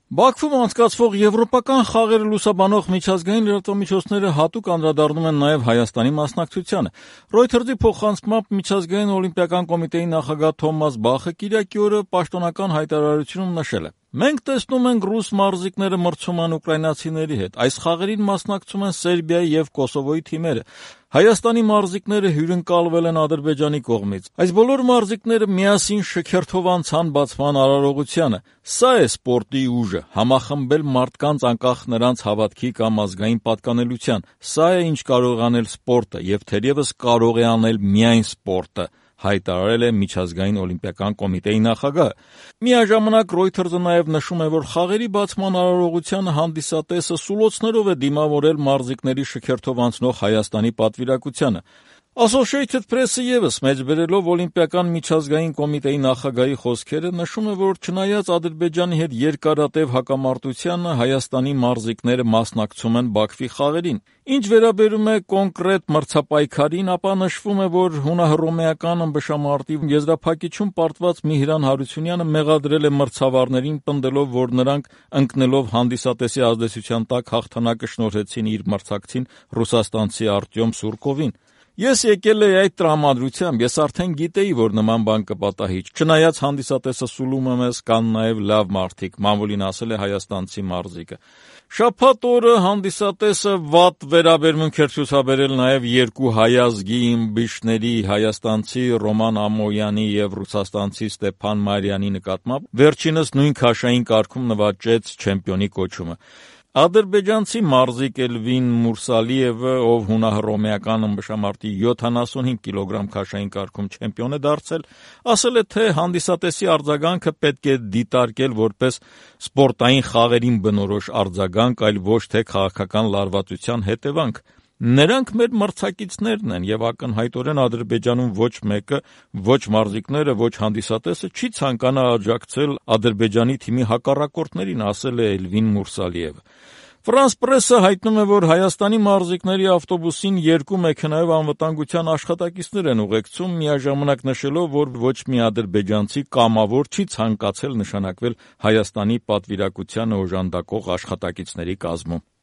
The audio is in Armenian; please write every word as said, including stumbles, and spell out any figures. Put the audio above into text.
Բաքվում անցկացվող եվրոպական խաղերը լուսաբանող միջազգային լրատվամիջոցները հատուկ անդրադառնում են նաև Հայաստանի մասնակցությանը։ Reuters-ի փոխանցմամբ միջազգային օլիմպիական կոմիտեի նախագահ Թոմաս Բախը կիրակի օրը պաշտոնական հայտարարությունում նշել է. «Մենք տեսնում ենք ռուս մարզիկները մրցում են ուկրաինացիների հետ։ Այս խաղերին մասնակցում են Սերբիայի և Կոսովոյի թիմերը։ Հայաստանի մարզիկները հյուրընկալվել են Ադրբեջանի կողմից։ Այս բոլոր մարզիկները միասին շքերթով անցան բացման արարողությանը։ Սա է սպորտի ուժը՝ համախմբել մարդկանց անկախ նրանց հավատքի կամ ազգային պատկանելության։ Սա է, ինչ կարող է անել սպորտը, և թերևս կարող է անել միայն սպորտը», հայտարարել է միջազգային օլիմպիական կոմիտեի նախագահը։ Միաժամանակ Reuters-ը նաև նշում է, որ խաղերի բացման արարողությանը հանդիսատեսը սուլոցներով է դիմավորել մարզիկների շքերթով անցնող Հայաստանի պատվիրակությանը։ Associated Press-ը ևս մեջբերելով օլիմպիական միջազգային կոմիտեի նախագահի խոսքերը նշում է, որ չնայած Ադրբեջանի հետ երկարատև հակամարտությանը, Հայաստանի մարզիկները մասնակցում են Բաքվի խաղերին։ Ինչ վերաբերում է կոնկրետ մրցապայքարին, ապա նշվում է, որ հունահռոմեական ըմբշամարտի եզրափակիչում պարտված Միհրան Հարությունյանը մեղադրել է մրցավարներին, պնդելով, որ նրանք ընկնելով հանդիսատեսի ազդեցության տակ հաղթանակը շնորհեցին իր մրցակցին ռուսաստանցի Արտյոմ Սուրկովին։ Ես եկել էի այդ տրամադրությամբ, ես արդեն գիտեի, որ նման բան կպատահի, չնայած հանդիսատեսը սուլում է մեզ, կան նաև լավ մարդիկ, մամուլին ասել է հայաստանցի մարզիկը։ Շաբաթ օրը հանդիսատեսը վատ վերաբերմունք էր ցուցաբերել նաև երկու հայ ազգի ըմբիշների՝ հայաստանցի Ռոման Ամոյանի և ռուսաստանցի Ստեփան Մարյանի նկատմամբ, վերջինս նույն քաշային կարգում նվաճեց չեմպիոնի կոչումը։ Ադրբեջանցի մարզիկ Էլվին Մուրսալիևը, ով հունահռոմեական ըմբշամարտի յոթանասունհինգ կիլոգրամ քաշային կարգում չեմպիոն է դարձել, ասել է, թե հանդիսատեսի արձագանքը պետք է դիտարկել որպես սպորտային խաղերին բնորոշ արձագանք, այլ ոչ թե քաղաքական լարվածության հետևանք։ Նրանք մեր մրցակիցներն են, և ակնհայտորեն Ադրբեջանում ոչ մեկը, ոչ մարզիկները, ոչ հանդիսատեսը չի ցանկանա աջակցել Ադրբեջանի թիմի հակառակորդներին, ասել է Էլվին Մուրսալիևը։ France Press-ը հայտնում է, որ Հայաստանի մարզիկների ավտոբուսին երկու մեքենայով անվտանգության աշխատակիցներ են ուղեկցում, միաժամանակ նշելով, որ ոչ մի ադրբեջանցի կամավոր չի ցանկացել նշանակվել Հայաստանի պատվիրակությանը օժանդակող աշխատակիցների կազմում։